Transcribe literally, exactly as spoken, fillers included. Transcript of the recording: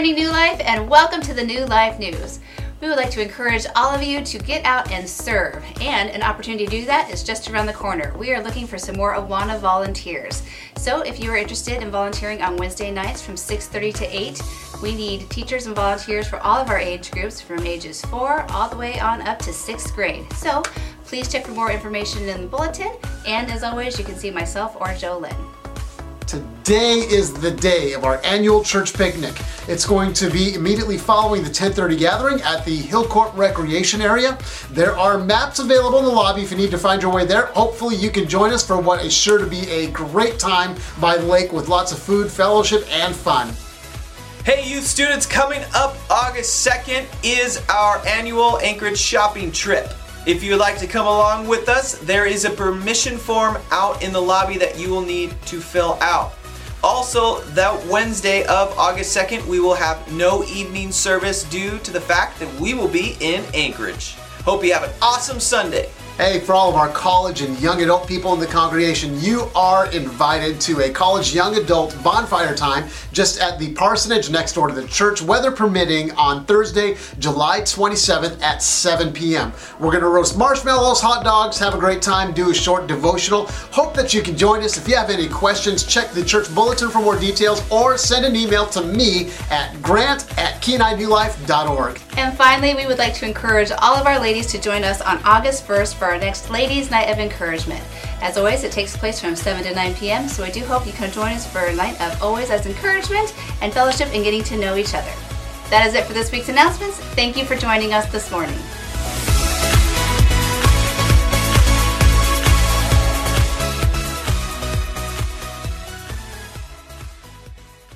morning, New Life, and welcome to the New Life News. We would like to encourage all of you to get out and serve, and an opportunity to do that is just around the corner. We are looking for some more Awana volunteers. So if you are interested in volunteering on Wednesday nights from six thirty to eight, we need teachers and volunteers for all of our age groups from ages four all the way on up to sixth grade. So please check for more information in the bulletin, and as always, you can see myself or Jolynn. Today is the day of our annual church picnic. It's going to be immediately following the ten thirty gathering at the Hillcourt Recreation Area. There are maps available in the lobby if you need to find your way there. Hopefully you can join us for what is sure to be a great time by the lake with lots of food, fellowship, and fun. Hey youth students, coming up August second is our annual Anchorage shopping trip. If you'd like to come along with us, there is a permission form out in the lobby that you will need to fill out. Also, that Wednesday of August second, we will have no evening service due to the fact that we will be in Anchorage. Hope you have an awesome Sunday. Hey, for all of our college and young adult people in the congregation, you are invited to a college young adult bonfire time just at the parsonage next door to the church, weather permitting, on Thursday, July twenty-seventh at seven p.m. We're going to roast marshmallows, hot dogs, have a great time, do a short devotional. Hope that you can join us. If you have any questions, check the church bulletin for more details or send an email to me at grant at kenai new life dot org. And finally, we would like to encourage all of our ladies to join us on August first for our next Ladies' Night of Encouragement. As always, it takes place from seven to nine p.m., so I do hope you can join us for a night of always as encouragement and fellowship and getting to know each other. That is it for this week's announcements. Thank you for joining us this morning.